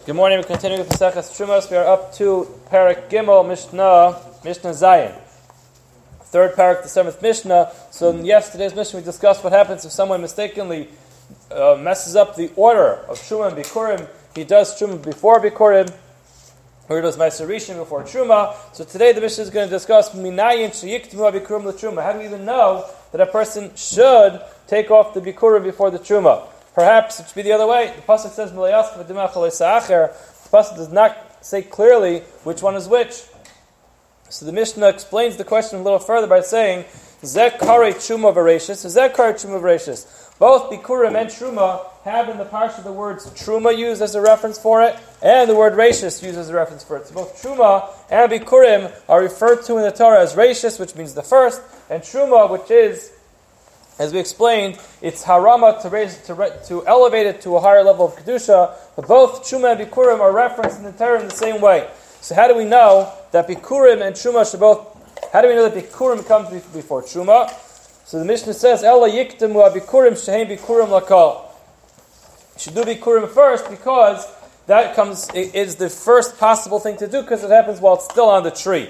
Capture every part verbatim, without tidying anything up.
Good morning. We're continuing with the Maseches Trumos. We are up to Parak Gimel Mishnah Mishnah Zayin, third parak, the seventh Mishnah. So in yesterday's Mishnah we discussed what happens if someone mistakenly uh, messes up the order of Truma and Bikurim. He does Truma before Bikurim, or he does Ma'aser Rishon before Truma. So today the Mishnah is going to discuss Minayin Sheyiktimu Bikurim LeTruma. How do we even know that a person should take off the Bikurim before the Truma? Perhaps it should be the other way. The pasuk says, "The pasuk does not say clearly which one is which." So the Mishnah explains the question a little further by saying, "Zeh karei truma v'reishis, zeh karei truma v'reishis." Both bikurim and truma have in the parsha the words truma used as a reference for it, and the word reishis used as a reference for it. So both truma and bikurim are referred to in the Torah as reishis, which means the first, and truma, which is, as we explained, it's harama to raise to to elevate it to a higher level of kedusha. But both truma and bikurim are referenced in the Torah in the same way. So how do we know that bikurim and truma should both? How do we know that bikurim comes before truma? So the Mishnah says, "Ella yiktemu bikurim shehem bikurim lakal." You should do bikurim first because that comes it is the first possible thing to do because it happens while it's still on the tree.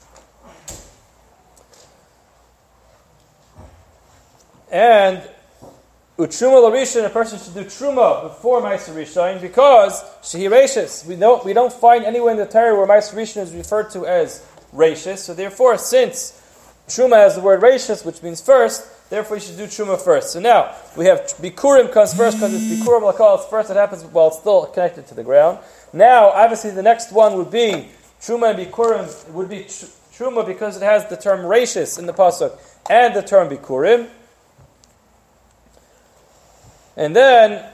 And utruma l'rishon, a person should do truma before Ma'aser Rishon because shehi reishis. We don't we don't find anywhere in the Torah where Ma'aser Rishon is referred to as reishis. So therefore, since truma has the word reishis, which means first, therefore you should do truma first. So now we have bikurim comes first because it's bikurim l'kal. It's first. It happens while it's still connected to the ground. Now, obviously, the next one would be truma and bikurim. It would be tr- truma because it has the term reishis in the pasuk and the term bikurim. And then,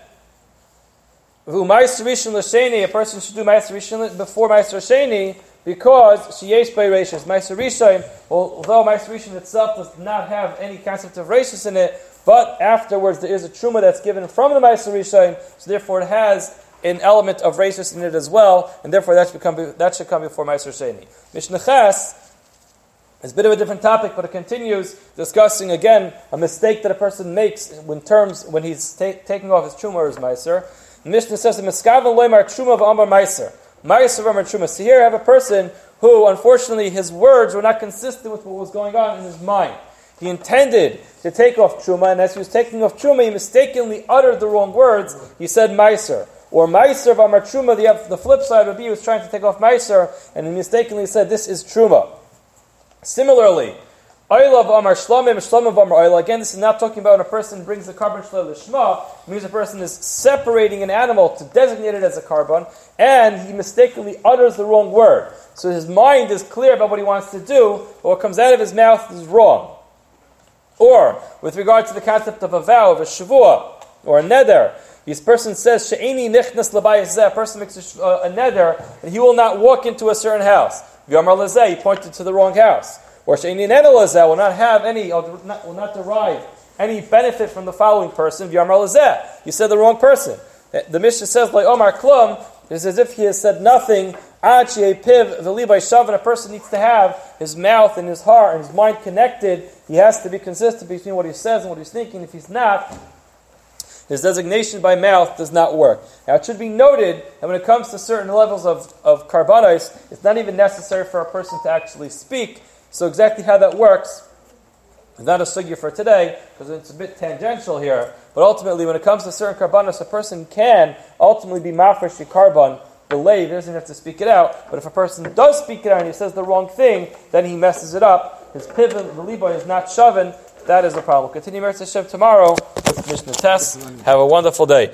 who Ma'aser Rishon l'sheni, a person should do Ma'aser Rishon before Ma'aser Sheni because sheyesh by reishis. Ma'aser Rishon, although Ma'aser Rishon itself does not have any concept of reishis in it, but afterwards there is a truma that's given from the Ma'aser Rishon, so therefore it has an element of reishis in it as well, and therefore that should come that should come before Ma'aser Sheni. Mishnah Ches is a bit of a different topic, but it continues discussing again a mistake that a person makes in terms when he's ta- taking off his truma or his ma'aser. The Mishnah says, "Miskaven loymar truma v'amar ma'aser, ma'aser v'amar truma." So here I have a person who, unfortunately, his words were not consistent with what was going on in his mind. He intended to take off truma, and as he was taking off truma, he mistakenly uttered the wrong words. He said ma'aser. Or ma'aser v'amar truma, the, the flip side would be he was trying to take off ma'aser, and he mistakenly said, "This is truma." Similarly, Oyla v'amar shlamim, shlamim v'amar oyla. Again, this is not talking about when a person brings the carbon shla l'shma. It means a person is separating an animal to designate it as a carbon, and he mistakenly utters the wrong word. So his mind is clear about what he wants to do, but what comes out of his mouth is wrong. Or, with regard to the concept of a vow, of a shavua, or a neder, this person says, She'eni nichnas l'bayis zeh, a person makes a, uh, a neder, and he will not walk into a certain house. V'yamar lezeh, he pointed to the wrong house. Or she'eni neder lezeh, will not have any, or not, will not derive any benefit from the following person. V'yamar lezeh, you said the wrong person. The, the Mishnah says, like Omar Klum, it's as if he has said nothing. Ad she'ei piv v'libay shavan, a person needs to have his mouth and his heart and his mind connected. He has to be consistent between what he says and what he's thinking. If he's not, his designation by mouth does not work. Now, it should be noted that when it comes to certain levels of, of karbanos, it's not even necessary for a person to actually speak. So exactly how that works is not a sugya for today, because it's a bit tangential here. But ultimately, when it comes to certain karbanos, a person can ultimately be mafresh the karban, delay, he doesn't have to speak it out. But if a person does speak it out and he says the wrong thing, then he messes it up. His pivot, the liboy, is not shaven. That is a problem. Continue Meretz Hashem tomorrow with Mishnah Tes. Have a wonderful day.